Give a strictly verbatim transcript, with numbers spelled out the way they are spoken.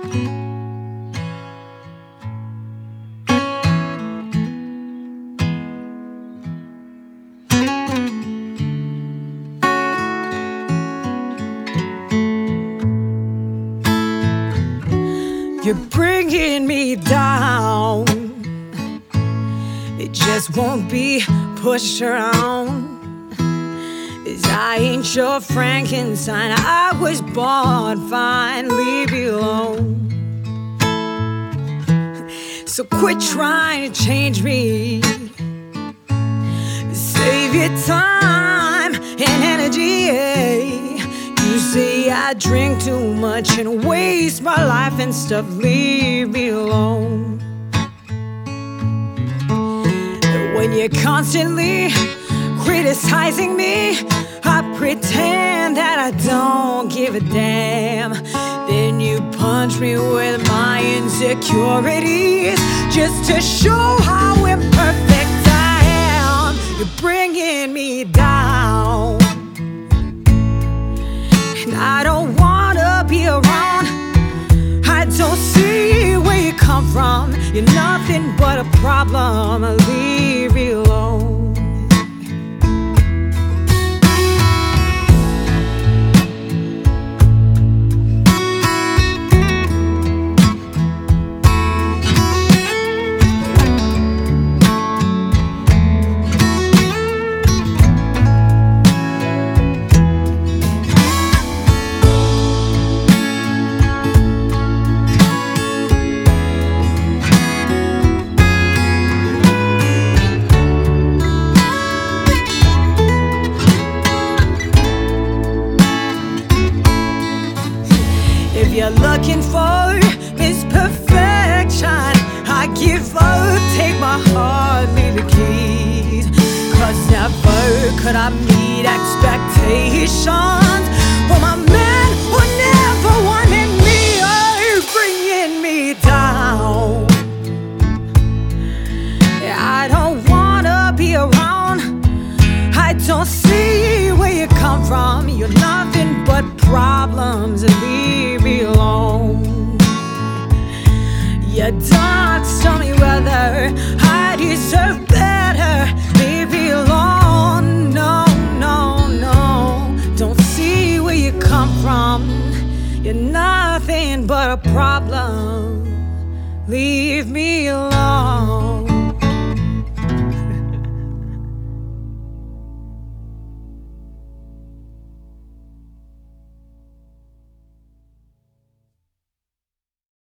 You're bringing me down. It just won't be pushed around. 'Cause I ain't your Frankenstein. I was born fine, leave me alone. So quit trying to change me. Save your time and energy. You say I drink too much and waste my life and stuff. Leave me alone. When you're constantly criticizing me, I pretend that I don't give a damn. Then you punch me with my insecurities just to show how imperfect I am. You're bringing me down, and I don't wanna be around. I don't see where you come from. You're nothing but a problem. Leave me alone. If you're looking for Miss Perfection, I give up, take my heart, leave the keys. 'Cause never could I meet expectations for my man who never wanted me. Oh, bringing me down. I don't wanna be around. I don't see where you come from. You're nothing but problems. Leave me alone. Your dark, stormy weather, I deserve better. Leave me alone. No, no, no. Don't see where you come from. You're nothing but a problem. Leave me alone.